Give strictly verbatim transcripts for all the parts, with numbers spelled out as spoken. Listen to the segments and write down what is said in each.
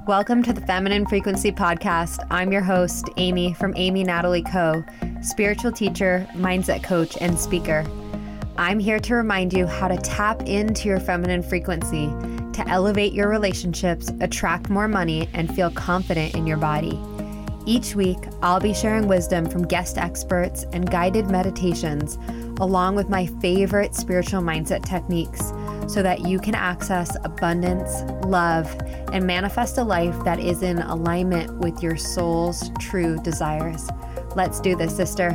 Welcome to the Feminine Frequency Podcast. I'm your host, Amy from Amy Natalie Co., spiritual teacher, mindset coach, and speaker. I'm here to remind you how to tap into your feminine frequency, to elevate your relationships, attract more money, and feel confident in your body. Each week, I'll be sharing wisdom from guest experts and guided meditations, along with my favorite spiritual mindset techniques, so that you can access abundance, love, and manifest a life that is in alignment with your soul's true desires. Let's do this, sister.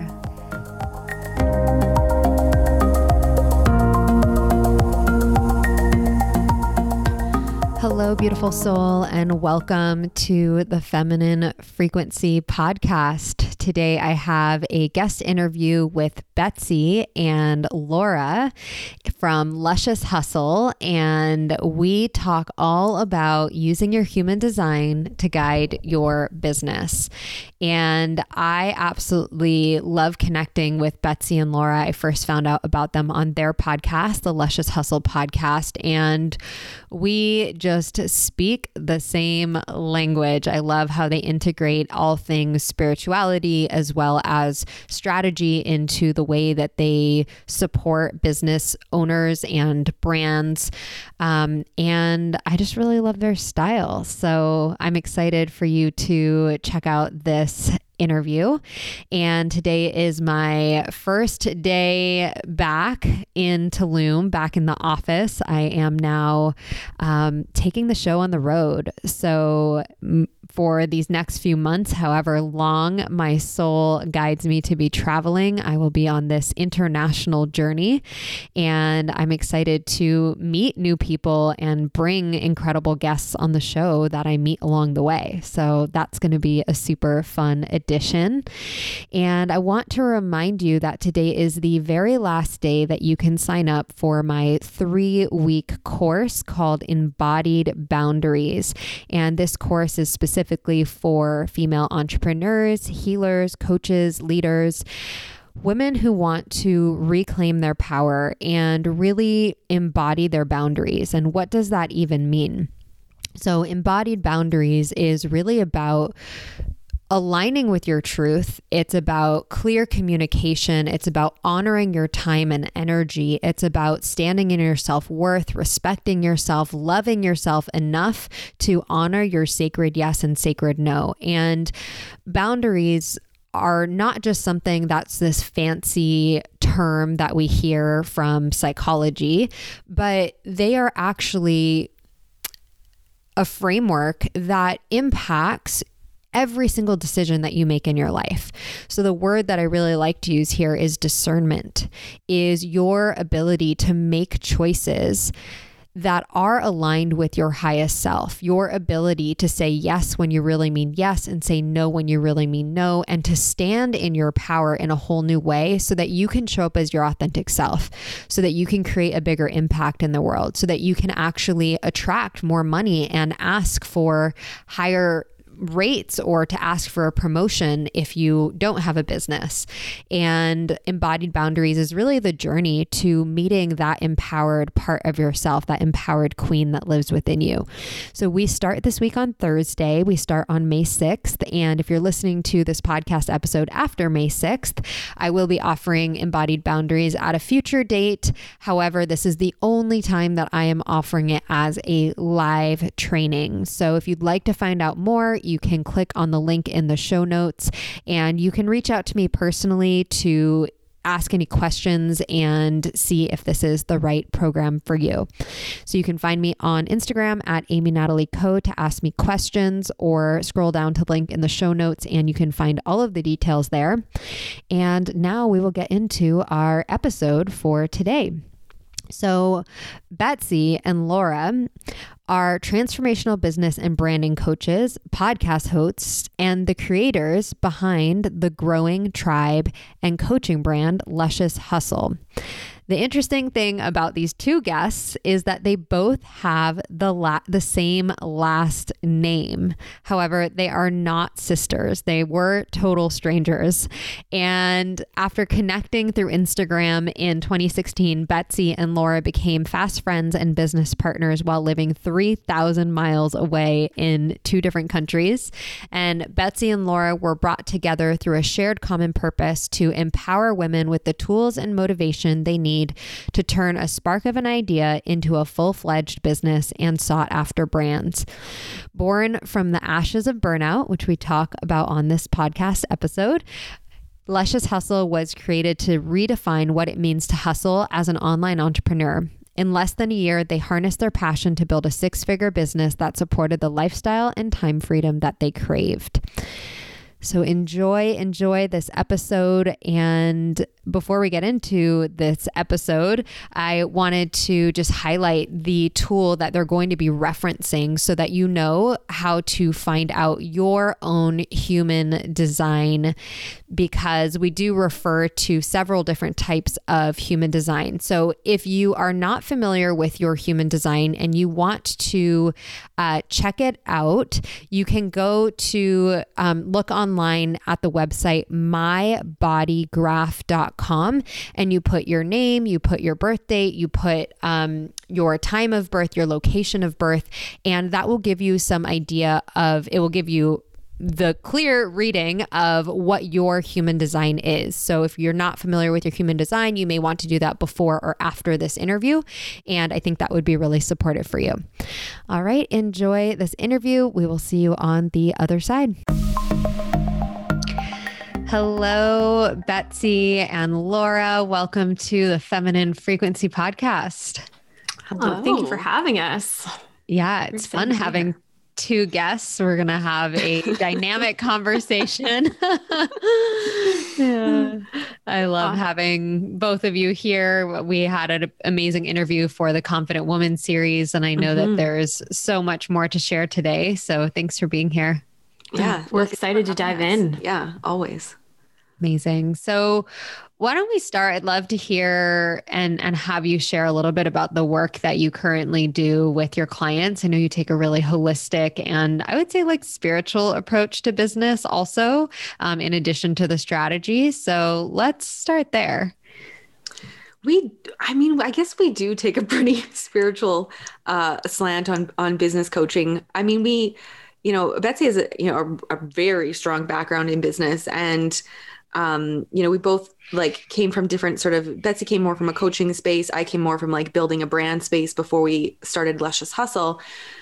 Hello, beautiful soul, and welcome to the Feminine Frequency Podcast. Today, I have a guest interview with Betsy and Laura from Luscious Hustle, and we talk all about using your human design to guide your business. And I absolutely love connecting with Betsy and Laura. I first found out about them on their podcast, the Luscious Hustle podcast, and we just speak the same language. I love how they integrate all things spirituality as well as strategy into the way that they support business owners and brands. Um, and I just really love their style. So I'm excited for you to check out this interview. And today is my first day back in Tulum, back in the office. I am now um, taking the show on the road. So m- for these next few months, however long my soul guides me to be traveling, I will be on this international journey. And I'm excited to meet new people and bring incredible guests on the show that I meet along the way. So that's going to be a super fun addition. And I want to remind you that today is the very last day that you can sign up for my three week course called Embodied Boundaries. And this course is specifically for female entrepreneurs, healers, coaches, leaders, women who want to reclaim their power and really embody their boundaries. And what does that even mean? So embodied boundaries is really about aligning with your truth. It's about clear communication. It's about honoring your time and energy. It's about standing in your self-worth, respecting yourself, loving yourself enough to honor your sacred yes and sacred no. And boundaries are not just something that's this fancy term that we hear from psychology, but they are actually a framework that impacts every single decision that you make in your life. So the word that I really like to use here is discernment, is your ability to make choices that are aligned with your highest self, your ability to say yes when you really mean yes and say no when you really mean no, and to stand in your power in a whole new way so that you can show up as your authentic self, so that you can create a bigger impact in the world, so that you can actually attract more money and ask for higher rates or to ask for a promotion if you don't have a business. And embodied boundaries is really the journey to meeting that empowered part of yourself, that empowered queen that lives within you. So we start this week on Thursday. We start on May sixth. And if you're listening to this podcast episode after May sixth, I will be offering embodied boundaries at a future date. However, this is the only time that I am offering it as a live training. So if you'd like to find out more, you can click on the link in the show notes, and you can reach out to me personally to ask any questions and see if this is the right program for you. So you can find me on Instagram at Amy Natalie Co to ask me questions, or scroll down to the link in the show notes and you can find all of the details there. And now we will get into our episode for today. So Betsy and Laura are transformational business and branding coaches, podcast hosts, and the creators behind the growing tribe and coaching brand Luscious Hustle. The interesting thing about these two guests is that they both have the la- the same last name. However, they are not sisters. They were total strangers. And after connecting through Instagram in twenty sixteen, Betsy and Laura became fast friends and business partners while living three thousand miles away in two different countries. And Betsy and Laura were brought together through a shared common purpose to empower women with the tools and motivation they need to turn a spark of an idea into a full-fledged business and sought-after brands. Born from the ashes of burnout, which we talk about on this podcast episode, Luscious Hustle was created to redefine what it means to hustle as an online entrepreneur. In less than a year, they harnessed their passion to build a six-figure business that supported the lifestyle and time freedom that they craved. So enjoy, enjoy this episode. And before we get into this episode, I wanted to just highlight the tool that they're going to be referencing so that you know how to find out your own human design, because we do refer to several different types of human design. So if you are not familiar with your human design and you want to uh, check it out, you can go to um, look online at the website my body graph dot com, and you put your name, you put your birth date, you put um, your time of birth, your location of birth, and that will give you some idea of, it will give you the clear reading of what your human design is. So if you're not familiar with your human design, you may want to do that before or after this interview. And I think that would be really supportive for you. All right, enjoy this interview. We will see you on the other side. Hello, Betsy and Laura. Welcome to the Feminine Frequency Podcast. Hello. Thank you for having us. Yeah, it's fun having two guests. We're going to have a dynamic conversation. Yeah. I love uh, having both of you here. We had an amazing interview for the Confident Woman series, and I know mm-hmm. that there's so much more to share today. So thanks for being here. Yeah, we're excited to dive in. Yeah, always. Amazing. So why don't we start? I'd love to hear and, and have you share a little bit about the work that you currently do with your clients. I know you take a really holistic and I would say like spiritual approach to business also, um, in addition to the strategy. So let's start there. We, I mean, I guess we do take a pretty spiritual uh, slant on, on business coaching. I mean, we, you know, Betsy has a, you know, a, a very strong background in business, and Um, you know, we both like came from different sort of, Betsy came more from a coaching space. I came more from like building a brand space before we started Luscious Hustle.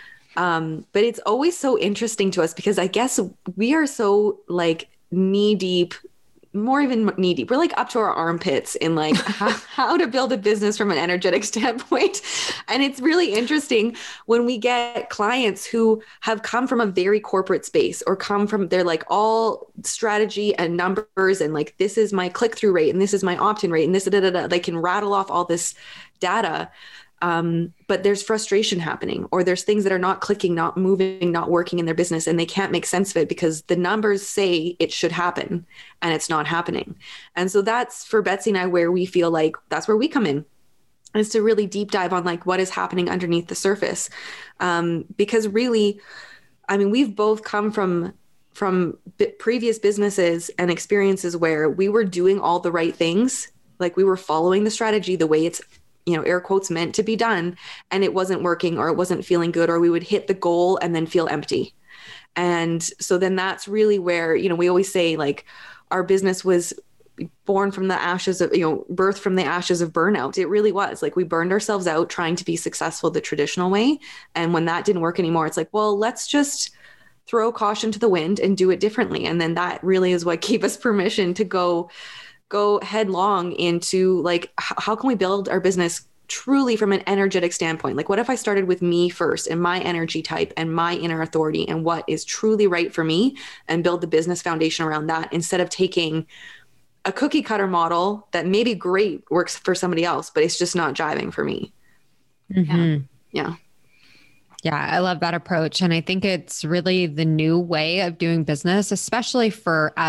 Um, but it's always so interesting to us because I guess we are so like knee deep, more even knee deep. We're like up to our armpits in like how, how to build a business from an energetic standpoint. And it's really interesting when we get clients who have come from a very corporate space or come from, they're like all strategy and numbers and like, this is my click-through rate and this is my opt-in rate and this, da, da, da. They can rattle off all this data. Um, but there's frustration happening, or there's things that are not clicking, not moving, not working in their business, and they can't make sense of it because the numbers say it should happen and it's not happening. And so that's for Betsy and I where we feel like that's where we come in, is to really deep dive on like what is happening underneath the surface. Um, because really, I mean, we've both come from from b- previous businesses and experiences where we were doing all the right things, like we were following the strategy the way it's, you know, air quotes, meant to be done, and it wasn't working, or it wasn't feeling good, or we would hit the goal and then feel empty. And so then that's really where, you know, we always say like our business was born from the ashes of, you know, birth from the ashes of burnout. It really was like we burned ourselves out trying to be successful the traditional way. And when that didn't work anymore, it's like, well, let's just throw caution to the wind and do it differently. And then that really is what gave us permission to go go headlong into like, h- how can we build our business truly from an energetic standpoint? Like, what if I started with me first and my energy type and my inner authority and what is truly right for me, and build the business foundation around that, instead of taking a cookie cutter model that maybe great works for somebody else, but it's just not jiving for me. Mm-hmm. Yeah. Yeah. Yeah, I love that approach. And I think it's really the new way of doing business, especially for as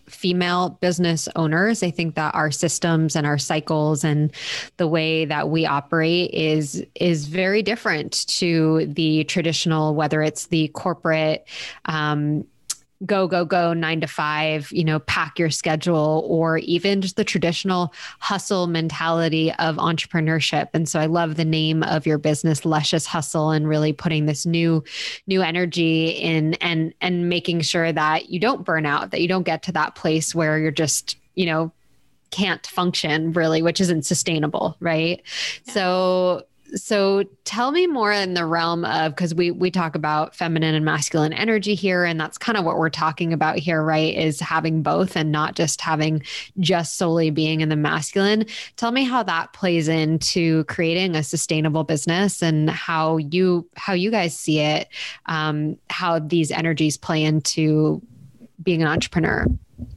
female business owners. I think that our systems and our cycles and the way that we operate is is very different to the traditional, whether it's the corporate um, go, go, go, nine to five, you know, pack your schedule, or even just the traditional hustle mentality of entrepreneurship. And so I love the name of your business, Luscious Hustle, and really putting this new, new energy in and, and making sure that you don't burn out, that you don't get to that place where you're just, you know, can't function really, which isn't sustainable. Right. Yeah. So So tell me more in the realm of, because we we talk about feminine and masculine energy here, and that's kind of what we're talking about here, right? Is having both and not just having just solely being in the masculine. Tell me how that plays into creating a sustainable business and how you how you guys see it, um, how these energies play into being an entrepreneur.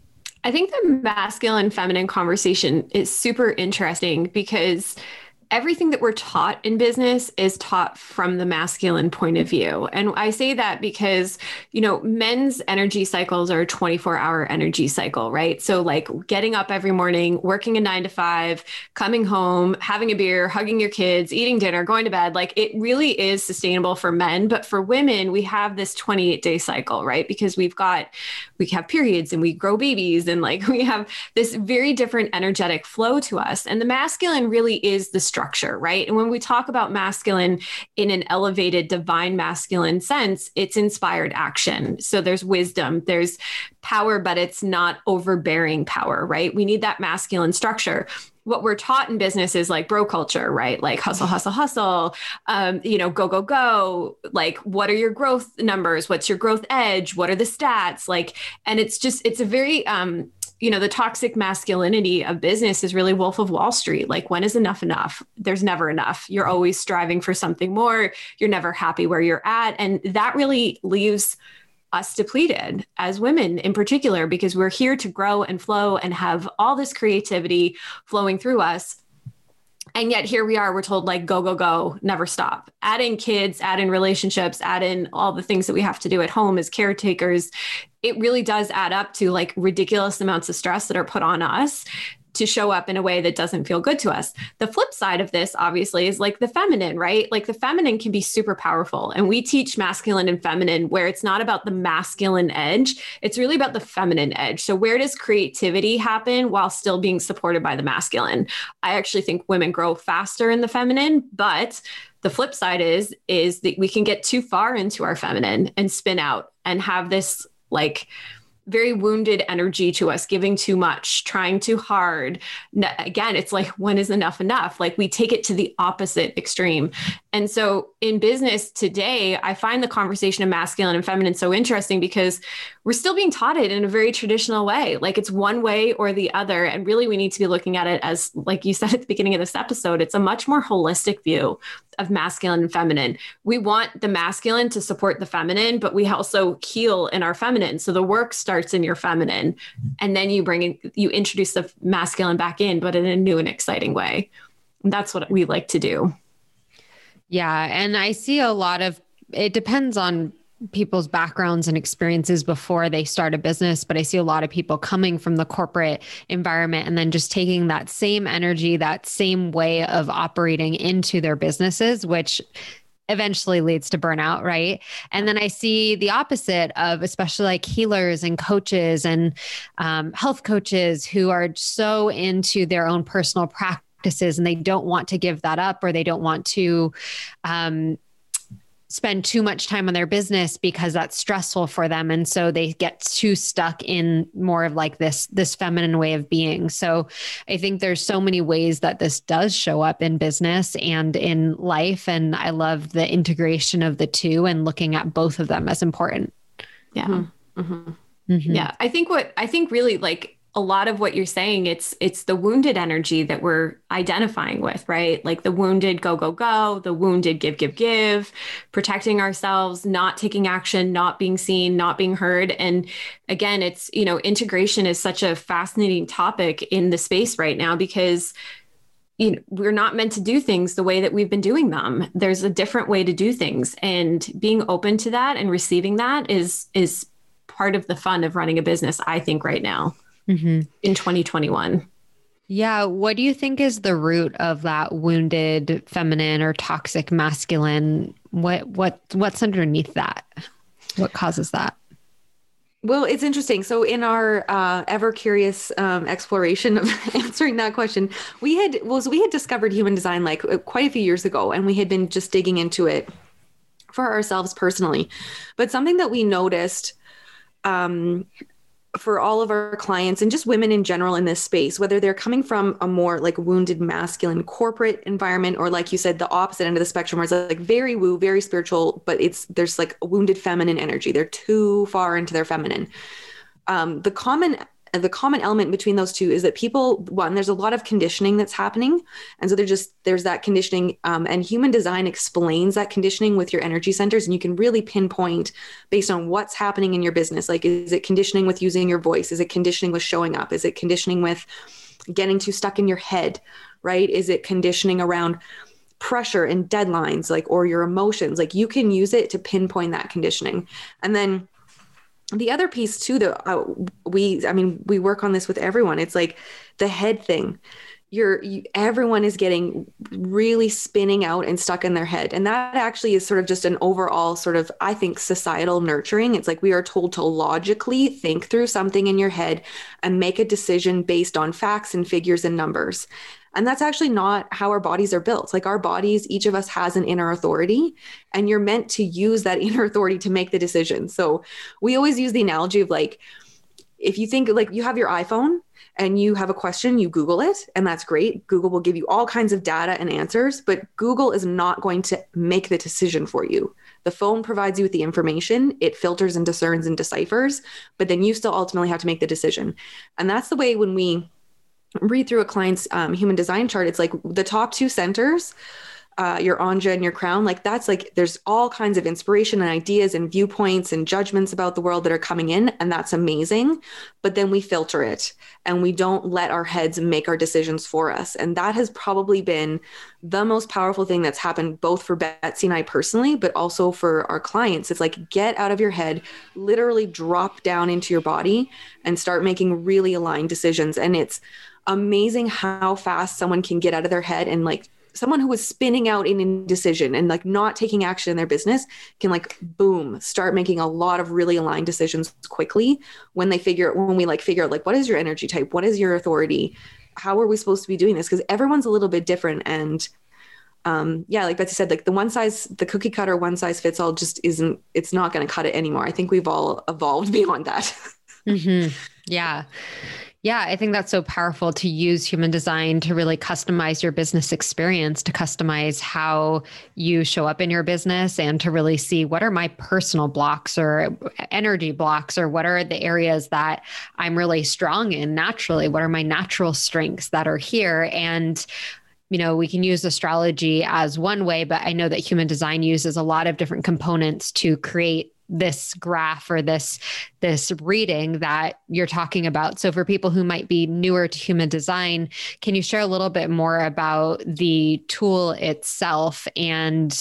I think the masculine feminine conversation is super interesting because everything that we're taught in business is taught from the masculine point of view. And I say that because, you know, men's energy cycles are a twenty-four hour energy cycle, right? So like getting up every morning, working a nine to five, coming home, having a beer, hugging your kids, eating dinner, going to bed, like it really is sustainable for men. But for women, we have this twenty-eight day cycle, right? Because we've got, we have periods and we grow babies and like we have this very different energetic flow to us. And the masculine really is the structure, right? And when we talk about masculine in an elevated divine masculine sense, it's inspired action. So there's wisdom, there's power, but it's not overbearing power, right? We need that masculine structure. What we're taught in business is like bro culture, right? Like hustle, hustle, hustle, um, you know, go, go, go. Like, what are your growth numbers? What's your growth edge? What are the stats? Like, and it's just, it's a very, um, you know, the toxic masculinity of business is really Wolf of Wall Street. Like, when is enough enough? There's never enough. You're always striving for something more. You're never happy where you're at. And that really leaves us depleted as women in particular, because we're here to grow and flow and have all this creativity flowing through us. And yet here we are, we're told like, go, go, go, never stop. Add in kids, add in relationships, add in all the things that we have to do at home as caretakers. It really does add up to like ridiculous amounts of stress that are put on us to show up in a way that doesn't feel good to us. The flip side of this, obviously, is like the feminine, right? Like the feminine can be super powerful. And we teach masculine and feminine where it's not about the masculine edge. It's really about the feminine edge. So where does creativity happen while still being supported by the masculine? I actually think women grow faster in the feminine, but the flip side is, is that we can get too far into our feminine and spin out and have this like very wounded energy to us, giving too much, trying too hard. Again, it's like, when is enough enough? Like we take it to the opposite extreme. And so in business today, I find the conversation of masculine and feminine so interesting because we're still being taught it in a very traditional way. Like it's one way or the other. And really, we need to be looking at it as, like you said at the beginning of this episode, it's a much more holistic view of masculine and feminine. We want the masculine to support the feminine, but we also heal in our feminine. So the work starts in your feminine, and then you bring in, you introduce the masculine back in, but in a new and exciting way. And that's what we like to do. Yeah. And I see a lot of, it depends on people's backgrounds and experiences before they start a business, but I see a lot of people coming from the corporate environment and then just taking that same energy, that same way of operating into their businesses, which eventually leads to burnout, right? And then I see the opposite of especially like healers and coaches and um, health coaches who are so into their own personal practices and they don't want to give that up, or they don't want to um, spend too much time on their business because that's stressful for them. And so they get too stuck in more of like this, this feminine way of being. So I think there's so many ways that this does show up in business and in life. And I love the integration of the two and looking at both of them as important. Yeah. Mm-hmm. Mm-hmm. Yeah. I think what, I think really like, a lot of what you're saying, it's it's the wounded energy that we're identifying with, right? Like the wounded go, go, go, the wounded give, give, give, protecting ourselves, not taking action, not being seen, not being heard. And again, it's, you know, integration is such a fascinating topic in the space right now because you know, we're not meant to do things the way that we've been doing them. There's a different way to do things, and being open to that and receiving that is is part of the fun of running a business, I think, right now mm-hmm. in twenty twenty-one. Yeah. What do you think is the root of that wounded feminine or toxic masculine? What, what, what's underneath that? What causes that? Well, it's interesting. So in our uh, ever curious um, exploration of answering that question, we had was we had discovered human design like quite a few years ago, and we had been just digging into it for ourselves personally. But something that we noticed um, for all of our clients and just women in general in this space, whether they're coming from a more like wounded masculine corporate environment, or like you said, the opposite end of the spectrum, where it's like very woo, very spiritual, but it's there's like a wounded feminine energy. They're too far into their feminine. Um, the common the common element between those two is that people, one, there's a lot of conditioning that's happening. And so they're just, there's that conditioning um, and human design explains that conditioning with your energy centers. And you can really pinpoint based on what's happening in your business. Like, is it conditioning with using your voice? Is it conditioning with showing up? Is it conditioning with getting too stuck in your head, right? Is it conditioning around pressure and deadlines, like, or your emotions? Like, you can use it to pinpoint that conditioning. And then the other piece too, that uh, we, I mean, we work on this with everyone. It's like the head thing. You're, you, everyone is getting really spinning out and stuck in their head. And that actually is sort of just an overall sort of, I think, societal nurturing. It's like we are told to logically think through something in your head and make a decision based on facts and figures and numbers. And that's actually not how our bodies are built. Like, our bodies, each of us has an inner authority, and you're meant to use that inner authority to make the decision. So we always use the analogy of, like, if you think like you have your iPhone and you have a question, you Google it, and that's great. Google will give you all kinds of data and answers, but Google is not going to make the decision for you. The phone provides you with the information. It filters and discerns and deciphers, but then you still ultimately have to make the decision. And that's the way when we read through a client's um, human design chart, it's like the top two centers, uh, your Anja and your crown, like that's like, there's all kinds of inspiration and ideas and viewpoints and judgments about the world that are coming in. And that's amazing. But then we filter it and we don't let our heads make our decisions for us. And that has probably been the most powerful thing that's happened both for Betsy and I personally, but also for our clients. It's like, get out of your head, literally drop down into your body and start making really aligned decisions. And it's amazing how fast someone can get out of their head, and like someone who was spinning out in indecision and like not taking action in their business can like, boom, start making a lot of really aligned decisions quickly when they figure, when we like figure out like, what is your energy type? What is your authority? How are we supposed to be doing this? Because everyone's a little bit different. And um, yeah, like Betsy said, like the one size, the cookie cutter, one size fits all just isn't, it's not going to cut it anymore. I think we've all evolved beyond that. Mm-hmm. Yeah. Yeah, I think that's so powerful to use human design to really customize your business experience, to customize how you show up in your business, and to really see what are my personal blocks or energy blocks, or what are the areas that I'm really strong in naturally? What are my natural strengths that are here? And you know, we can use astrology as one way, but I know that human design uses a lot of different components to create this graph or this, this reading that you're talking about. So for people who might be newer to human design, can you share a little bit more about the tool itself and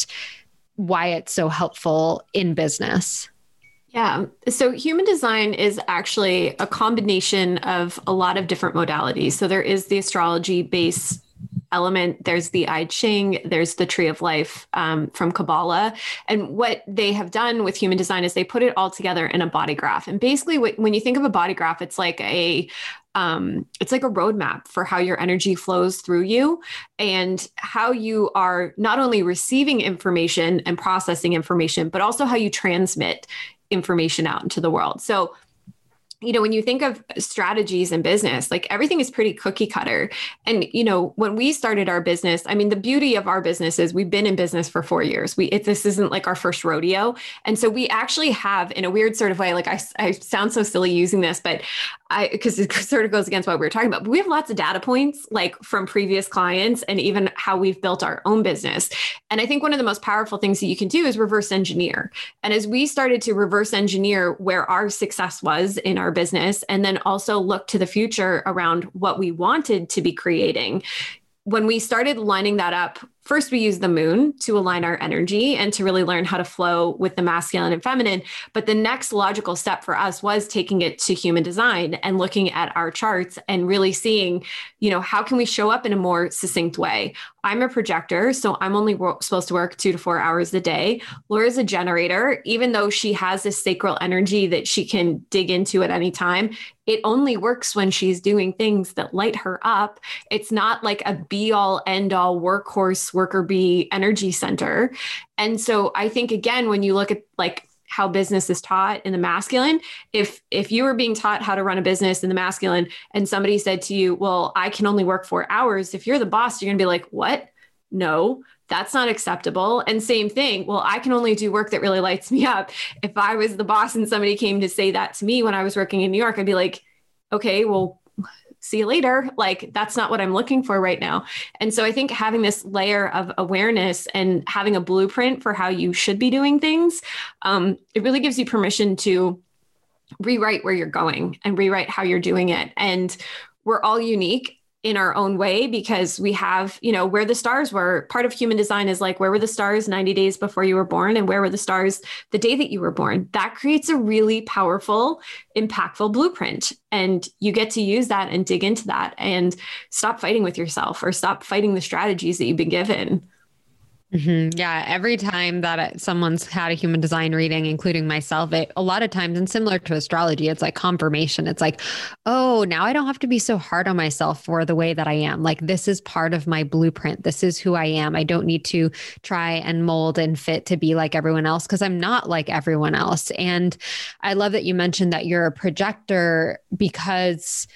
why it's so helpful in business? Yeah. So human design is actually a combination of a lot of different modalities. So there is the astrology base element, there's the I Ching, there's the Tree of Life um, from Kabbalah. And what they have done with human design is they put it all together in a body graph. And basically what, when you think of a body graph, it's like a um, it's like a roadmap for how your energy flows through you and how you are not only receiving information and processing information, but also how you transmit information out into the world. So you know, when you think of strategies in business, like everything is pretty cookie cutter. And, you know, when we started our business, I mean, the beauty of our business is we've been in business for four years. We, it, this isn't like our first rodeo. And so we actually have, in a weird sort of way, like I, I sound so silly using this, but I, because it sort of goes against what we were talking about, but we have lots of data points, like from previous clients and even how we've built our own business. And I think one of the most powerful things that you can do is reverse engineer. And as we started to reverse engineer where our success was in our business, and then also look to the future around what we wanted to be creating, when we started lining that up first we use the moon to align our energy and to really learn how to flow with the masculine and feminine. But the next logical step for us was taking it to human design and looking at our charts and really seeing, you know, how can we show up in a more succinct way? I'm a projector, so I'm only wo- supposed to work two to four hours a day. Laura's a generator. Even though she has this sacral energy that she can dig into at any time, it only works when she's doing things that light her up. It's not like a be all end all workhorse worker bee energy center. And so I think, again, when you look at like how business is taught in the masculine, if if you were being taught how to run a business in the masculine and somebody said to you, well, I can only work four hours. If you're the boss, you're going to be like, what? No, that's not acceptable. And same thing. Well, I can only do work that really lights me up. If I was the boss and somebody came to say that to me when I was working in New York, I'd be like, okay, well, see you later. Like, that's not what I'm looking for right now. And so I think having this layer of awareness and having a blueprint for how you should be doing things, um, it really gives you permission to rewrite where you're going and rewrite how you're doing it. And we're all unique in our own way because we have, you know, where the stars were. Part of human design is like, where were the stars ninety days before you were born? And where were the stars the day that you were born? That creates a really powerful, impactful blueprint. And you get to use that and dig into that and stop fighting with yourself or stop fighting the strategies that you've been given. Mm-hmm. Yeah. Every time that someone's had a human design reading, including myself, it, a lot of times, and similar to astrology, it's like confirmation. It's like, oh, now I don't have to be so hard on myself for the way that I am. Like, this is part of my blueprint. This is who I am. I don't need to try and mold and fit to be like everyone else because I'm not like everyone else. And I love that you mentioned that you're a projector because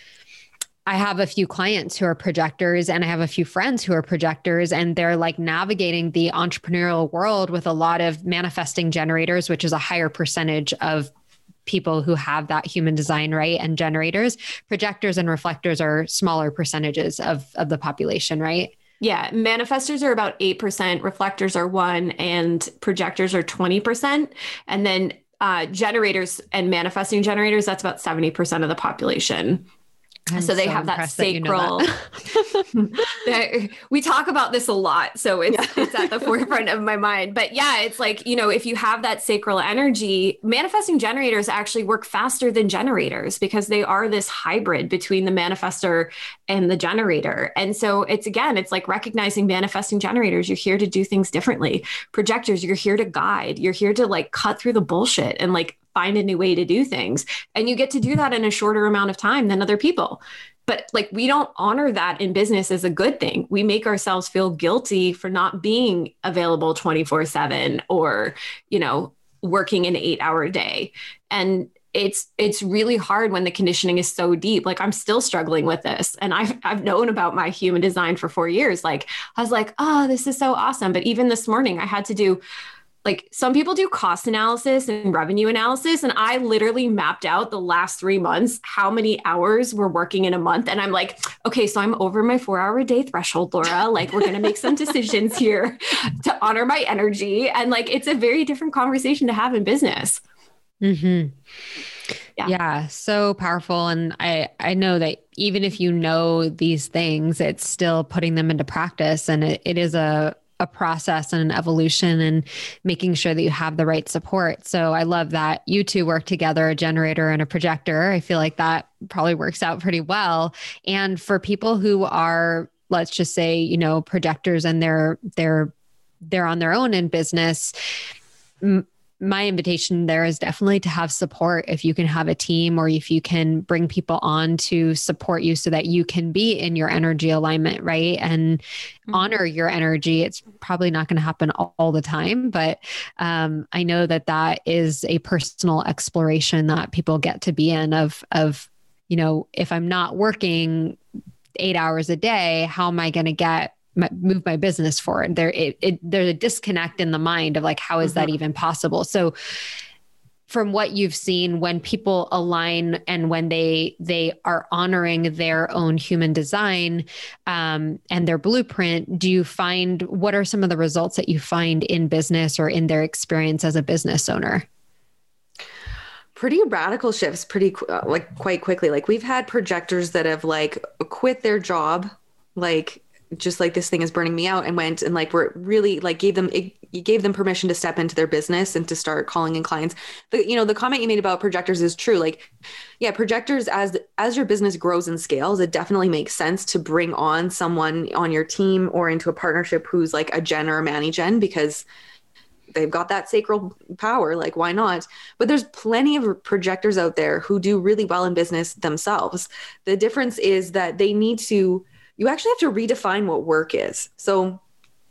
I have a few clients who are projectors and I have a few friends who are projectors, and they're like navigating the entrepreneurial world with a lot of manifesting generators, which is a higher percentage of people who have that human design, right? And generators. Projectors and reflectors are smaller percentages of, of the population, right? Yeah. Manifestors are about eight percent, reflectors are one, and projectors are twenty percent. And then uh, generators and manifesting generators, that's about seventy percent of the population. I'm so they so have that sacral. That you know that. We talk about this a lot, so it's yeah. it's at the forefront of my mind. But yeah, it's like, you know, if you have that sacral energy, manifesting generators actually work faster than generators because they are this hybrid between the manifestor and the generator. And so it's, again, it's like recognizing manifesting generators. You're here to do things differently. Projectors, you're here to guide. You're here to like cut through the bullshit and like find a new way to do things. And you get to do that in a shorter amount of time than other people. But like, we don't honor that in business as a good thing. We make ourselves feel guilty for not being available twenty-four seven or, you know, working an eight hour day. And it's, it's really hard when the conditioning is so deep. Like, I'm still struggling with this. And I've, I've known about my human design for four years. Like, I was like, oh, this is so awesome. But even this morning I had to do, like, some people do cost analysis and revenue analysis. And I literally mapped out the last three months, how many hours we're working in a month. And I'm like, okay, so I'm over my four hour a day threshold, Laura. Like, we're going to make some decisions here to honor my energy. And like, it's a very different conversation to have in business. Mm-hmm. Yeah. Yeah. So powerful. And I, I know that even if you know these things, it's still putting them into practice. And it, it is a, a process and an evolution and making sure that you have the right support. So I love that you two work together, a generator and a projector. I feel like that probably works out pretty well. And for people who are, let's just say, you know, projectors and they're, they're, they're on their own in business, m- my invitation there is definitely to have support. If you can have a team or if you can bring people on to support you so that you can be in your energy alignment, right? And mm-hmm. honor your energy. It's probably not going to happen all, all the time, but um, I know that that is a personal exploration that people get to be in of, of, you know, if I'm not working eight hours a day, how am I going to get My, move my business forward? There, it, it, there's a disconnect in the mind of like, how is mm-hmm. that even possible? So from what you've seen, when people align and when they, they are honoring their own human design um, and their blueprint, do you find, what are some of the results that you find in business or in their experience as a business owner? Pretty radical shifts, pretty uh, like quite quickly. Like, we've had projectors that have like quit their job, like just like, this thing is burning me out, and went and like, we're really like gave them, it, you gave them permission to step into their business and to start calling in clients. But, you know, the comment you made about projectors is true. Like, yeah, projectors, as, as your business grows and scales, it definitely makes sense to bring on someone on your team or into a partnership who's like a gen or a manny gen, because they've got that sacral power. Like, why not? But there's plenty of projectors out there who do really well in business themselves. The difference is that they need to, you actually have to redefine what work is. So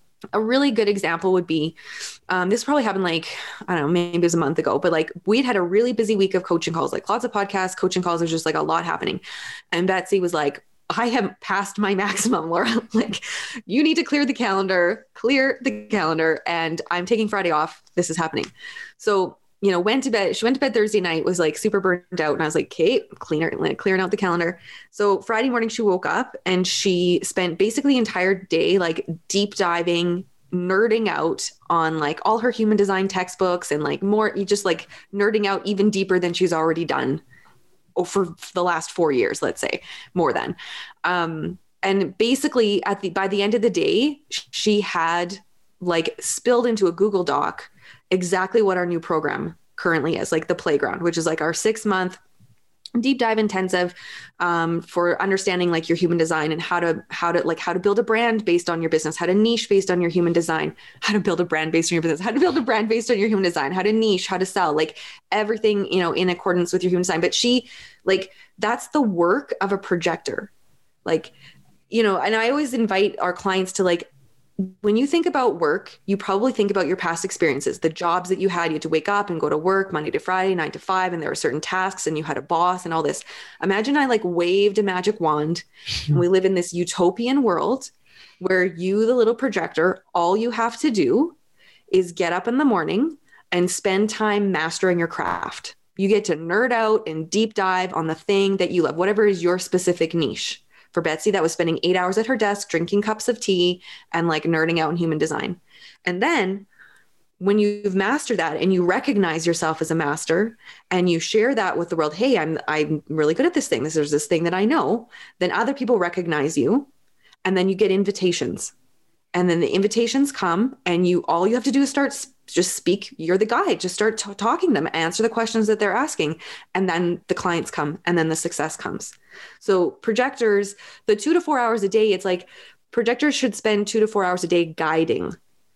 a really good example would be, um, this probably happened like, I don't know, maybe it was a month ago, but like, we'd had a really busy week of coaching calls, like lots of podcasts, coaching calls. There's just like a lot happening. And Betsy was like, I have passed my maximum, Laura. Like, you need to clear the calendar, clear the calendar. And I'm taking Friday off. This is happening. So, you know, went to bed. She went to bed Thursday night, was like super burned out. And I was like, Kate, cleaner, clearing out the calendar. So Friday morning, she woke up and she spent basically the entire day, like deep diving, nerding out on like all her human design textbooks and like more, just like nerding out even deeper than she's already done for the last four years, let's say, more than. Um, and basically at the, by the end of the day, she had like spilled into a Google Doc exactly what our new program currently is, like the Playground, which is like our six month deep dive intensive, um, for understanding like your human design and how to, how to like, how to build a brand based on your business, how to niche based on your human design, how to build a brand based on your business, how to build a brand based on your human design, how to niche, how to sell, like everything, you know, in accordance with your human design. But she, like, that's the work of a projector. Like, you know, and I always invite our clients to like, when you think about work, you probably think about your past experiences, the jobs that you had. You had to wake up and go to work Monday to Friday, nine to five, and there were certain tasks and you had a boss and all this. Imagine I like waved a magic wand and we live in this utopian world where you, the little projector, all you have to do is get up in the morning and spend time mastering your craft. You get to nerd out and deep dive on the thing that you love, whatever is your specific niche. For Betsy, that was spending eight hours at her desk, drinking cups of tea and like nerding out in human design. And then when you've mastered that and you recognize yourself as a master and you share that with the world, hey, I'm, I'm really good at this thing. This is this thing that I know. Then other people recognize you and then you get invitations. And then the invitations come and you, all you have to do is start just speak. You're the guide. Just start t- talking to them, answer the questions that they're asking. And then the clients come and then the success comes. So projectors, the two to four hours a day, it's like projectors should spend two to four hours a day guiding,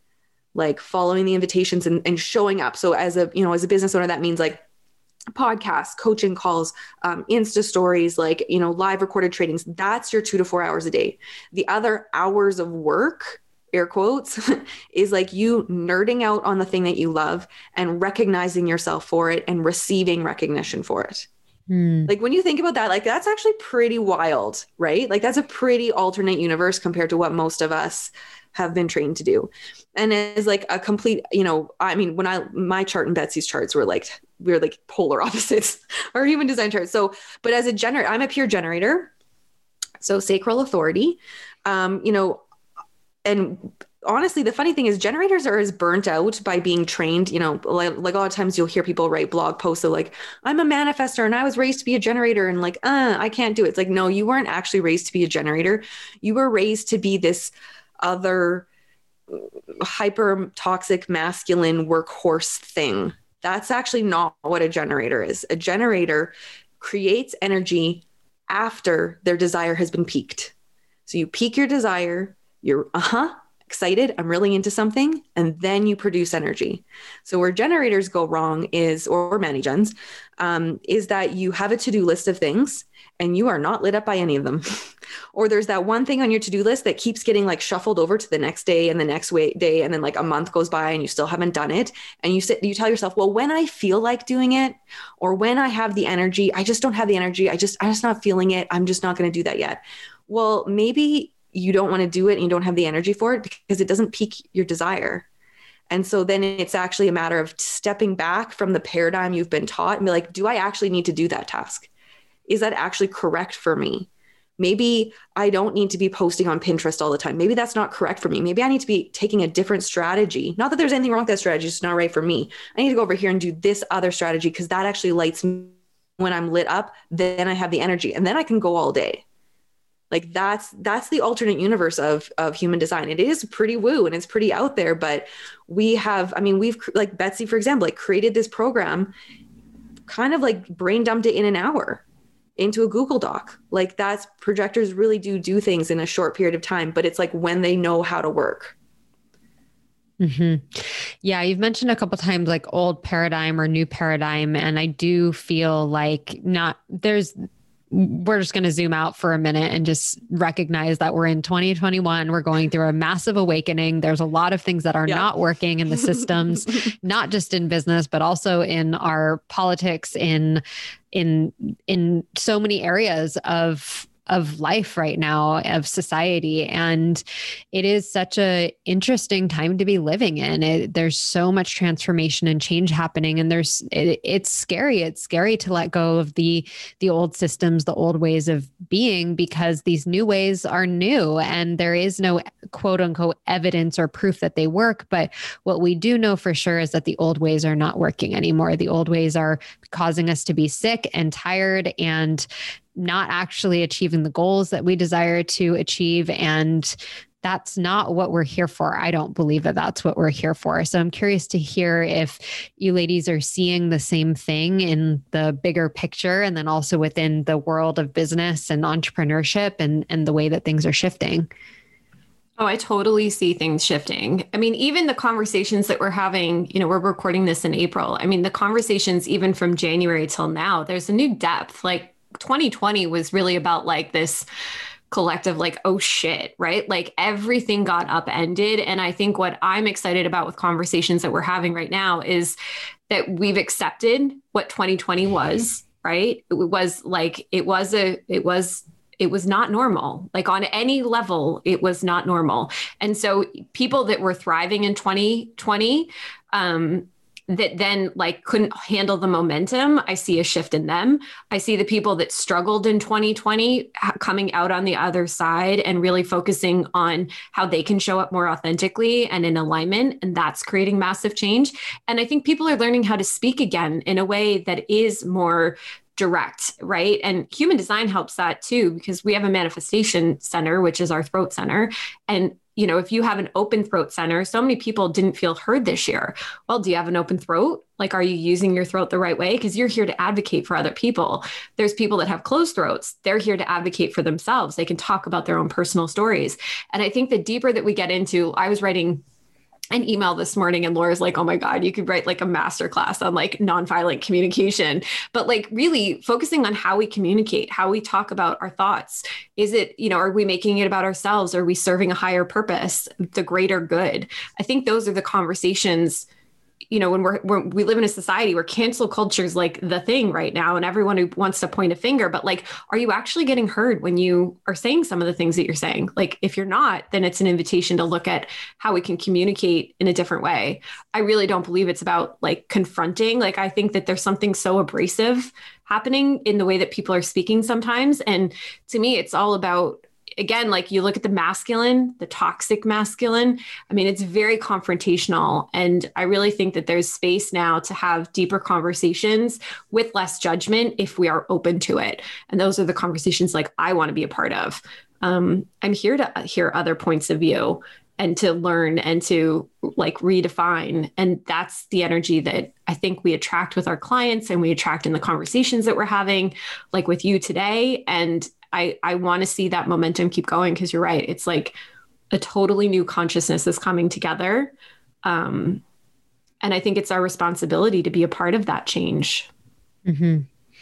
like following the invitations and, and showing up. So as a, you know, as a business owner, that means like podcasts, coaching calls, um, Insta stories, like, you know, live recorded trainings. That's your two to four hours a day. The other hours of work, air quotes, is like you nerding out on the thing that you love and recognizing yourself for it and receiving recognition for it. Hmm. Like when you think about that, like that's actually pretty wild, right? Like that's a pretty alternate universe compared to what most of us have been trained to do. And it's like a complete, you know, I mean, when I, my chart and Betsy's charts were like, we were like polar opposites, our human design charts. So, but as a generator, I'm a pure generator. So sacral authority, um, you know, and honestly, the funny thing is generators are as burnt out by being trained, you know, like, like a lot of times you'll hear people write blog posts. So like, I'm a manifestor and I was raised to be a generator and like, uh, I can't do it. It's like, no, you weren't actually raised to be a generator. You were raised to be this other hyper toxic masculine workhorse thing. That's actually not what a generator is. A generator creates energy after their desire has been piqued. So you pique your desire, you're uh-huh, excited, I'm really into something, and then you produce energy. So where generators go wrong is, or manny gens, um, is that you have a to-do list of things and you are not lit up by any of them. Or there's that one thing on your to-do list that keeps getting like shuffled over to the next day and the next way, day. And then like a month goes by and you still haven't done it. And you sit, you tell yourself, well, when I feel like doing it, or when I have the energy, I just don't have the energy. I just, I'm just not feeling it. I'm just not going to do that yet. Well, maybe you don't want to do it and you don't have the energy for it because it doesn't pique your desire. And so then it's actually a matter of stepping back from the paradigm you've been taught and be like, do I actually need to do that task? Is that actually correct for me? Maybe I don't need to be posting on Pinterest all the time. Maybe that's not correct for me. Maybe I need to be taking a different strategy. Not that there's anything wrong with that strategy. It's not right for me. I need to go over here and do this other strategy because that actually lights me when I'm lit up. Then I have the energy and then I can go all day. Like that's, that's the alternate universe of, of human design. It is pretty woo and it's pretty out there, but we have, I mean, we've like Betsy, for example, like created this program, kind of like brain dumped it in an hour into a Google Doc. Like that's, projectors really do do things in a short period of time, but it's like when they know how to work. Mm-hmm. Yeah. You've mentioned a couple of times like old paradigm or new paradigm. And I do feel like not there's, we're just going to zoom out for a minute and just recognize that we're in twenty twenty-one. We're going through a massive awakening. There's a lot of things that are yeah. not working in the systems, not just in business, but also in our politics, in, in, in so many areas of of life right now, of society. And it is such a interesting time to be living in it. There's so much transformation and change happening. And there's, it, it's scary. It's scary to let go of the, the old systems, the old ways of being, because these new ways are new and there is no quote unquote evidence or proof that they work. But what we do know for sure is that the old ways are not working anymore. The old ways are causing us to be sick and tired and not actually achieving the goals that we desire to achieve. And that's not what we're here for. I don't believe that that's what we're here for. So I'm curious to hear if you ladies are seeing the same thing in the bigger picture, and then also within the world of business and entrepreneurship and, and the way that things are shifting. Oh, I totally see things shifting. I mean, even the conversations that we're having, you know, we're recording this in April. I mean, the conversations even from January till now, there's a new depth. Like twenty twenty was really about like this collective, like, oh shit, right? Like everything got upended. And I think what I'm excited about with conversations that we're having right now is that we've accepted what twenty twenty was, right? It was like, it was a, it was It was not normal. Like on any level, it was not normal. And so people that were thriving in twenty twenty, um, that then like couldn't handle the momentum, I see a shift in them. I see the people that struggled in twenty twenty coming out on the other side and really focusing on how they can show up more authentically and in alignment. And that's creating massive change. And I think people are learning how to speak again in a way that is more direct, right? And human design helps that too, because we have a manifestation center, which is our throat center. And you know, if you have an open throat center, so many people didn't feel heard this year. Well, do you have an open throat? Like, are you using your throat the right way? Because you're here to advocate for other people. There's people that have closed throats. They're here to advocate for themselves. They can talk about their own personal stories. And I think the deeper that we get into, I was writing an email this morning and Laura's like, oh my God, you could write like a masterclass on like nonviolent communication, but like really focusing on how we communicate, how we talk about our thoughts. Is it, you know, are we making it about ourselves? Are we serving a higher purpose, the greater good? I think those are the conversations. You know, when we're, we're we live in a society where cancel culture is like the thing right now, and everyone who wants to point a finger, but like, are you actually getting heard when you are saying some of the things that you're saying? Like, if you're not, then it's an invitation to look at how we can communicate in a different way. I really don't believe it's about like confronting. Like, I think that there's something so abrasive happening in the way that people are speaking sometimes. And to me, it's all about, again, like you look at the masculine, the toxic masculine. I mean, it's very confrontational. And I really think that there's space now to have deeper conversations with less judgment if we are open to it. And those are the conversations like I want to be a part of. Um, I'm here to hear other points of view and to learn and to like redefine. And that's the energy that I think we attract with our clients and we attract in the conversations that we're having, like with you today. And I, I want to see that momentum keep going, because you're right. It's like a totally new consciousness is coming together. Um, and I think it's our responsibility to be a part of that change. Mm-hmm.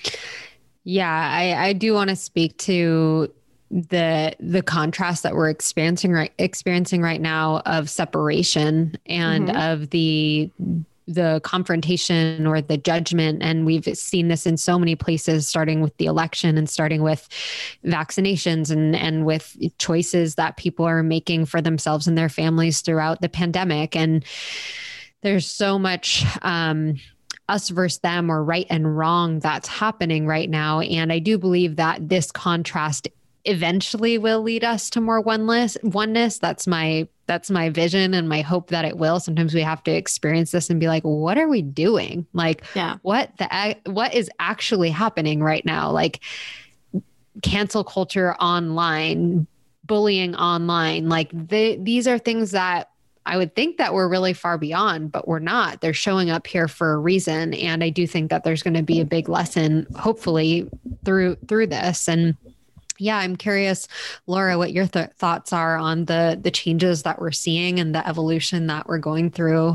Yeah, I, I do want to speak to the the contrast that we're experiencing right experiencing right now of separation and mm-hmm. of the the confrontation or the judgment. And we've seen this in so many places, starting with the election and starting with vaccinations and, and with choices that people are making for themselves and their families throughout the pandemic. And there's so much, um, us versus them or right and wrong that's happening right now. And I do believe that this contrast eventually will lead us to more oneness, oneness. That's my, that's my vision and my hope that it will. Sometimes we have to experience this and be like, what are we doing? Like, yeah. what the, what is actually happening right now? Like, cancel culture online, bullying online. Like they, these are things that I would think that we're really far beyond, but we're not. They're showing up here for a reason. And I do think that there's going to be a big lesson, hopefully through, through this. And yeah, I'm curious, Laura, what your th- thoughts are on the, the changes that we're seeing and the evolution that we're going through.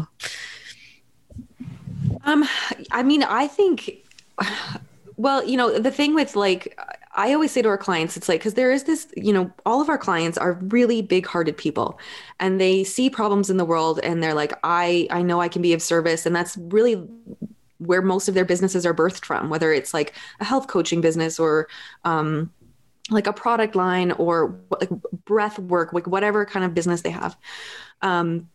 Um, I mean, I think, well, you know, the thing with like, I always say to our clients, it's like, because there is this, you know, all of our clients are really big-hearted people, and they see problems in the world, and they're like, I, I know I can be of service. And that's really where most of their businesses are birthed from, whether it's like a health coaching business or, um, like a product line or like breath work, like whatever kind of business they have. Um,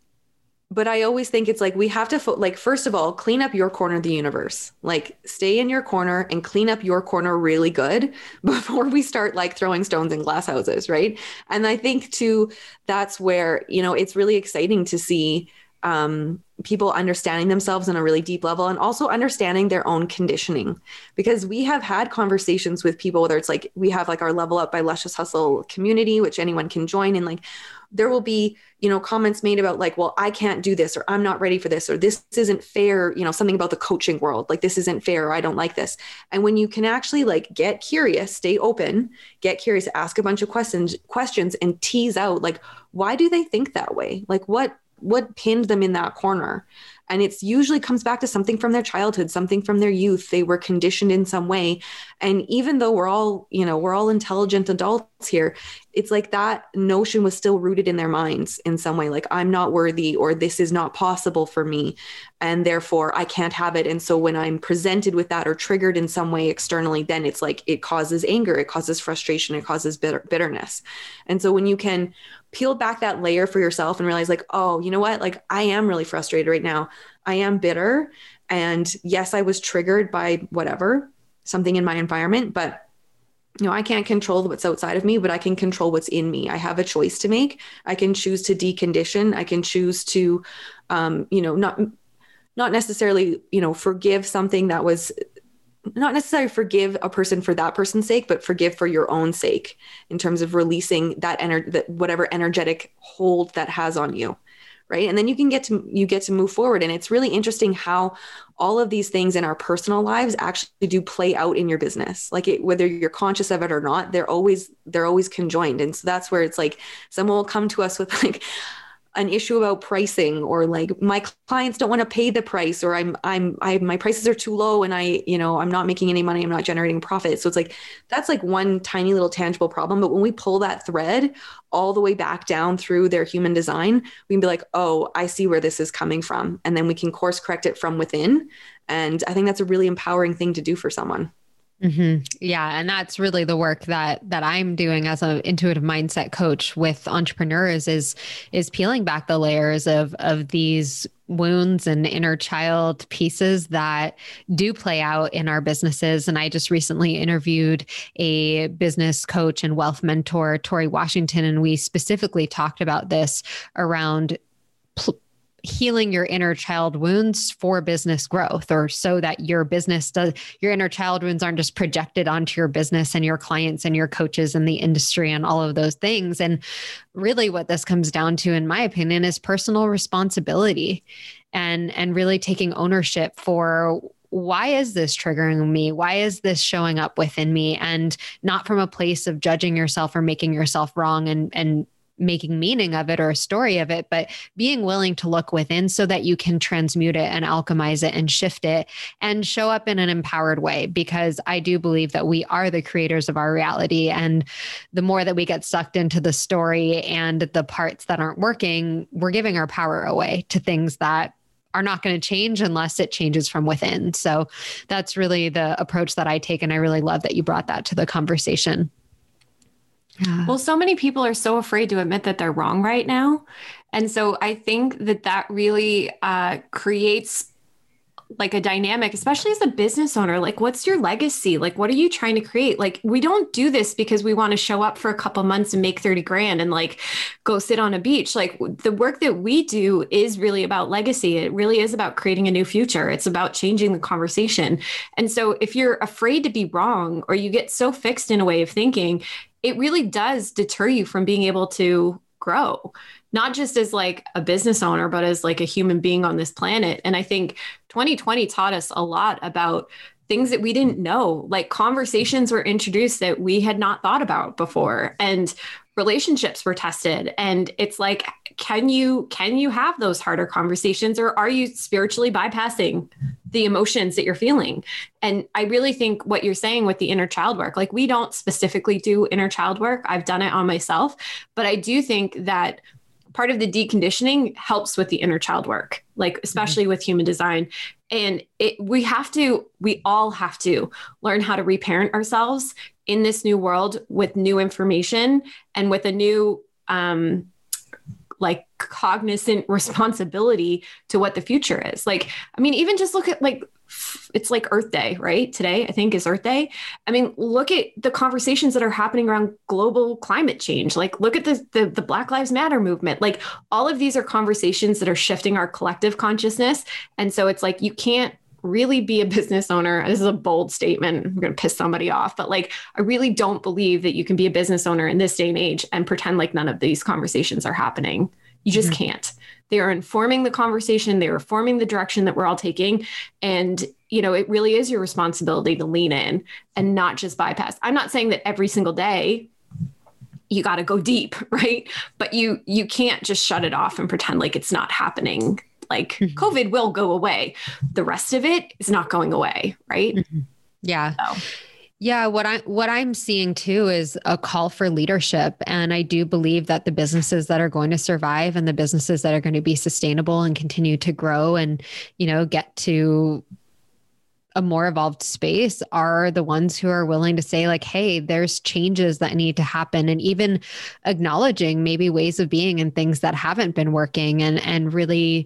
But I always think it's like, we have to fo- like, first of all, clean up your corner of the universe, like stay in your corner and clean up your corner really good before we start like throwing stones in glass houses. Right. And I think too, that's where, you know, it's really exciting to see um, people understanding themselves on a really deep level, and also understanding their own conditioning, because we have had conversations with people, whether it's like, we have like our Level Up by Luscious Hustle community, which anyone can join. And like, there will be, you know, comments made about like, well, I can't do this, or I'm not ready for this, or this isn't fair. You know, something about the coaching world, like this isn't fair, or I don't like this. And when you can actually like get curious, stay open, get curious, ask a bunch of questions, questions and tease out like, why do they think that way? Like what, what pinned them in that corner? And it's usually comes back to something from their childhood, something from their youth. They were conditioned in some way. And even though we're all, you know, we're all intelligent adults here, it's like that notion was still rooted in their minds in some way. Like, I'm not worthy, or this is not possible for me, and therefore I can't have it. And so when I'm presented with that or triggered in some way externally, then it's like, it causes anger, it causes frustration, it causes bitter- bitterness. And so when you can peel back that layer for yourself and realize like, oh, you know what? Like, I am really frustrated right now. I am bitter. And yes, I was triggered by whatever, something in my environment, but you know, I can't control what's outside of me, but I can control what's in me. I have a choice to make. I can choose to decondition. I can choose to, um, you know, not, not necessarily, you know, forgive something that was not necessarily forgive a person for that person's sake, but forgive for your own sake, in terms of releasing that ener- that whatever energetic hold that has on you. Right. And then you can get to, you get to move forward. And it's really interesting how all of these things in our personal lives actually do play out in your business. Like it, whether you're conscious of it or not, they're always, they're always conjoined. And so that's where it's like, someone will come to us with like an issue about pricing, or like my clients don't want to pay the price, or I'm, I'm, I, my prices are too low and I, you know, I'm not making any money. I'm not generating profit. So it's like, that's like one tiny little tangible problem. But when we pull that thread all the way back down through their human design, we can be like, oh, I see where this is coming from. And then we can course correct it from within. And I think that's a really empowering thing to do for someone. Mm-hmm. Yeah. And that's really the work that, that I'm doing as an intuitive mindset coach with entrepreneurs is, is peeling back the layers of, of these wounds and inner child pieces that do play out in our businesses. And I just recently interviewed a business coach and wealth mentor, Tori Washington, and we specifically talked about this around pl- healing your inner child wounds for business growth, or so that your business does, your inner child wounds aren't just projected onto your business and your clients and your coaches and the industry and all of those things. And really what this comes down to, in my opinion, is personal responsibility and, and really taking ownership for, why is this triggering me? Why is this showing up within me? And not from a place of judging yourself or making yourself wrong and, and making meaning of it or a story of it, but being willing to look within so that you can transmute it and alchemize it and shift it and show up in an empowered way. Because I do believe that we are the creators of our reality. And the more that we get sucked into the story and the parts that aren't working, we're giving our power away to things that are not going to change unless it changes from within. So that's really the approach that I take. And I really love that you brought that to the conversation. Yeah. Well, so many people are so afraid to admit that they're wrong right now. And so I think that that really uh, creates like a dynamic, especially as a business owner. Like, what's your legacy? Like, what are you trying to create? Like, we don't do this because we want to show up for a couple months and make thirty grand and like go sit on a beach. Like, the work that we do is really about legacy. It really is about creating a new future. It's about changing the conversation. And so if you're afraid to be wrong, or you get so fixed in a way of thinking, it really does deter you from being able to grow, not just as like a business owner, but as like a human being on this planet. And I think twenty twenty taught us a lot about things that we didn't know, like conversations were introduced that we had not thought about before, and relationships were tested. And it's like, can you, can you have those harder conversations, or are you spiritually bypassing the emotions that you're feeling? And I really think what you're saying with the inner child work, like we don't specifically do inner child work. I've done it on myself, but I do think that part of the deconditioning helps with the inner child work, like especially mm-hmm. with human design. And it, we have to, we all have to learn how to reparent ourselves in this new world with new information and with a new, um, like cognizant responsibility to what the future is. Like, I mean, even just look at like, it's like Earth Day, right? Today, I think is Earth Day. I mean, look at the conversations that are happening around global climate change. Like, look at the, the, the Black Lives Matter movement. Like, all of these are conversations that are shifting our collective consciousness. And so it's like, you can't really be a business owner. This is a bold statement. I'm going to piss somebody off, but like, I really don't believe that you can be a business owner in this day and age and pretend like none of these conversations are happening. You just mm-hmm. can't. They are informing the conversation. They are forming the direction that we're all taking. And, you know, it really is your responsibility to lean in and not just bypass. I'm not saying that every single day you got to go deep, right? But you, you can't just shut it off and pretend like it's not happening. Like mm-hmm. COVID will go away. The rest of it is not going away. Right. Mm-hmm. Yeah. So. Yeah, what I what I'm seeing too is a call for leadership, and I do believe that the businesses that are going to survive and the businesses that are going to be sustainable and continue to grow and, you know, get to a more evolved space are the ones who are willing to say like, hey, there's changes that need to happen, and even acknowledging maybe ways of being and things that haven't been working, and and really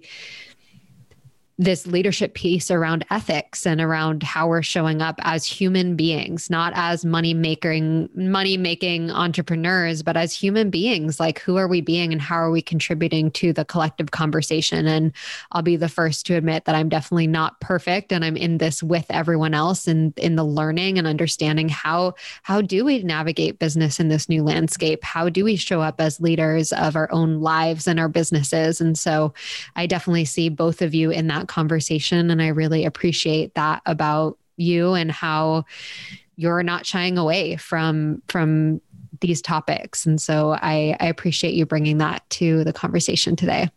this leadership piece around ethics and around how we're showing up as human beings, not as money making, money making entrepreneurs, but as human beings. Like, who are we being and how are we contributing to the collective conversation? And I'll be the first to admit that I'm definitely not perfect, and I'm in this with everyone else, and in the learning and understanding how, how do we navigate business in this new landscape? How do we show up as leaders of our own lives and our businesses? And so I definitely see both of you in that conversation. And I really appreciate that about you and how you're not shying away from, from these topics. And so I, I appreciate you bringing that to the conversation today.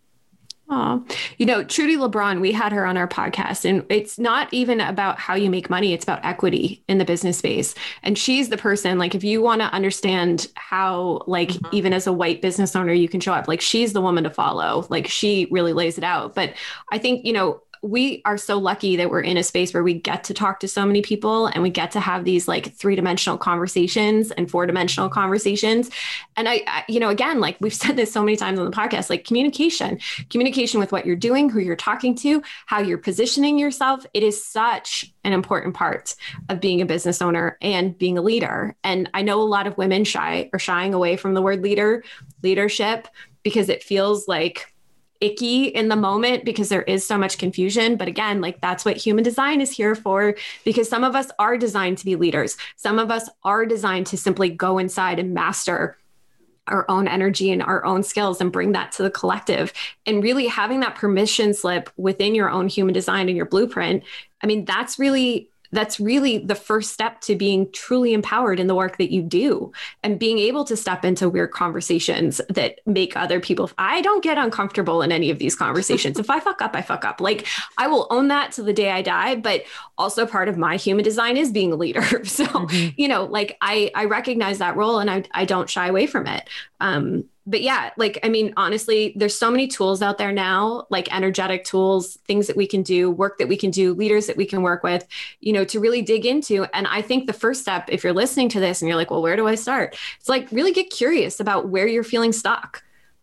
Oh, you know, Trudy LeBron, we had her on our podcast, and it's not even about how you make money. It's about equity in the business space. And she's the person, like, if you want to understand how, like, mm-hmm. even as a white business owner, you can show up, like, she's the woman to follow. Like, she really lays it out. But I think, you know, we are so lucky that we're in a space where we get to talk to so many people, and we get to have these like three-dimensional conversations and four-dimensional conversations. And I, I, you know, again, like we've said this so many times on the podcast, like communication, communication with what you're doing, who you're talking to, how you're positioning yourself. It is such an important part of being a business owner and being a leader. And I know a lot of women shy are shying away from the word leader, leadership, because it feels like icky in the moment because there is so much confusion. But again, like that's what human design is here for, because some of us are designed to be leaders. Some of us are designed to simply go inside and master our own energy and our own skills and bring that to the collective. And really having that permission slip within your own human design and your blueprint. I mean, that's really That's really the first step to being truly empowered in the work that you do, and being able to step into weird conversations that make other people. I don't get uncomfortable in any of these conversations. If I fuck up, I fuck up. Like, I will own that to the day I die. But also part of my human design is being a leader. So, mm-hmm. you know, like I, I recognize that role, and I, I don't shy away from it. Um, But yeah, like, I mean, honestly, there's so many tools out there now, like energetic tools, things that we can do, work that we can do, leaders that we can work with, you know, to really dig into. And I think the first step, if you're listening to this and you're like, well, where do I start? It's like, really get curious about where you're feeling stuck.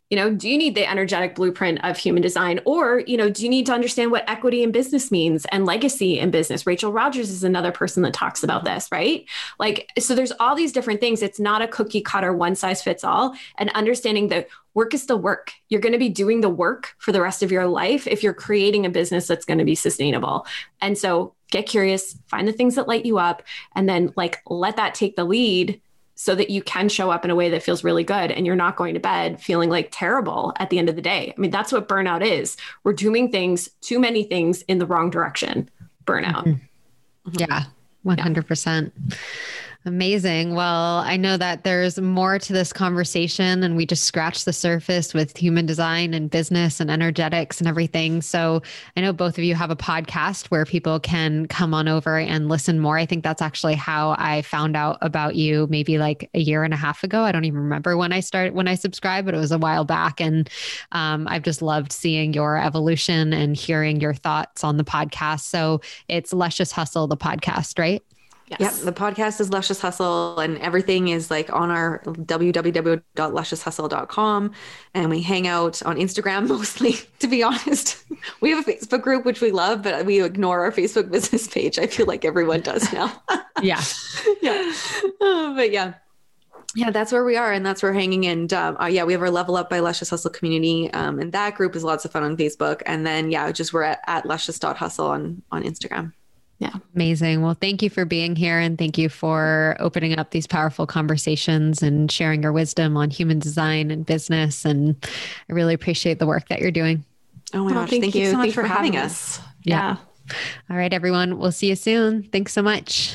You know, do you need the energetic blueprint of human design? Or, you know, do you need to understand what equity in business means and legacy in business? Rachel Rogers is another person that talks about this, right? Like, so there's all these different things. It's not a cookie cutter, one size fits all. And understanding that work is still work. You're going to be doing the work for the rest of your life if you're creating a business that's going to be sustainable. And so get curious, find the things that light you up, and then like let that take the lead, so that you can show up in a way that feels really good and you're not going to bed feeling like terrible at the end of the day. I mean, that's what burnout is. We're doing things, too many things in the wrong direction. Burnout. Mm-hmm. Yeah, one hundred percent. Yeah. Amazing. Well, I know that there's more to this conversation, and we just scratched the surface with human design and business and energetics and everything. So I know both of you have a podcast where people can come on over and listen more. I think that's actually how I found out about you maybe like a year and a half ago. I don't even remember when I started, when I subscribed, but it was a while back. And um, I've just loved seeing your evolution and hearing your thoughts on the podcast. So it's Luscious Hustle, the podcast, right? Yes. Yep. The podcast is Luscious Hustle, and everything is like on our w w w dot luscious hustle dot com. And we hang out on Instagram mostly, to be honest. We have a Facebook group, which we love, but we ignore our Facebook business page. I feel like everyone does now. Yeah. Yeah. Uh, but yeah. Yeah, that's where we are. And that's where we're hanging. And um, uh, yeah, we have our Level Up by Luscious Hustle community. Um, and that group is lots of fun on Facebook. And then, yeah, just we're at, at luscious dot hustle on, on Instagram. Yeah. Amazing. Well, thank you for being here, and thank you for opening up these powerful conversations and sharing your wisdom on human design and business. And I really appreciate the work that you're doing. Oh my oh, gosh. Thank, thank you. you so much Thanks for, for having us. us. Yeah. yeah. All right, everyone. We'll see you soon. Thanks so much.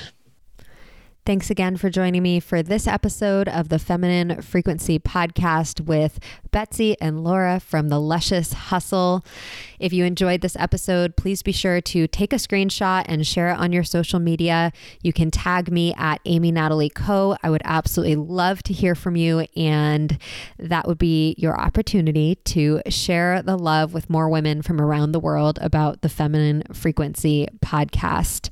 Thanks again for joining me for this episode of the Feminine Frequency Podcast with Betsy and Laura from the Luscious Hustle. If you enjoyed this episode, please be sure to take a screenshot and share it on your social media. You can tag me at Amy Natalie Co. I would absolutely love to hear from you, and that would be your opportunity to share the love with more women from around the world about the Feminine Frequency Podcast.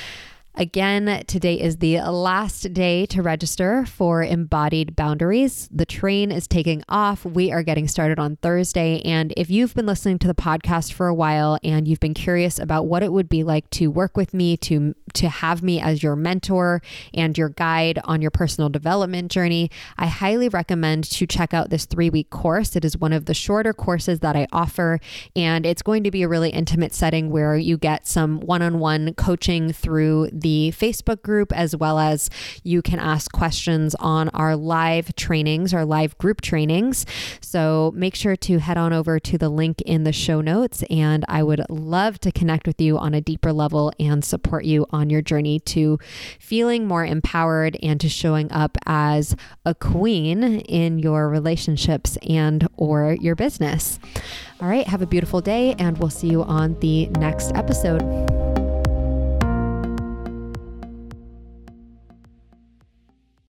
Again, today is the last day to register for Embodied Boundaries. The train is taking off. We are getting started on Thursday. And if you've been listening to the podcast for a while and you've been curious about what it would be like to work with me, to, to have me as your mentor and your guide on your personal development journey, I highly recommend to check out this three-week course. It is one of the shorter courses that I offer, and it's going to be a really intimate setting where you get some one-on-one coaching through the Facebook group, as well as you can ask questions on our live trainings, our live group trainings. So make sure to head on over to the link in the show notes, and I would love to connect with you on a deeper level and support you on your journey to feeling more empowered and to showing up as a queen in your relationships and or your business. All right, have a beautiful day, and we'll see you on the next episode.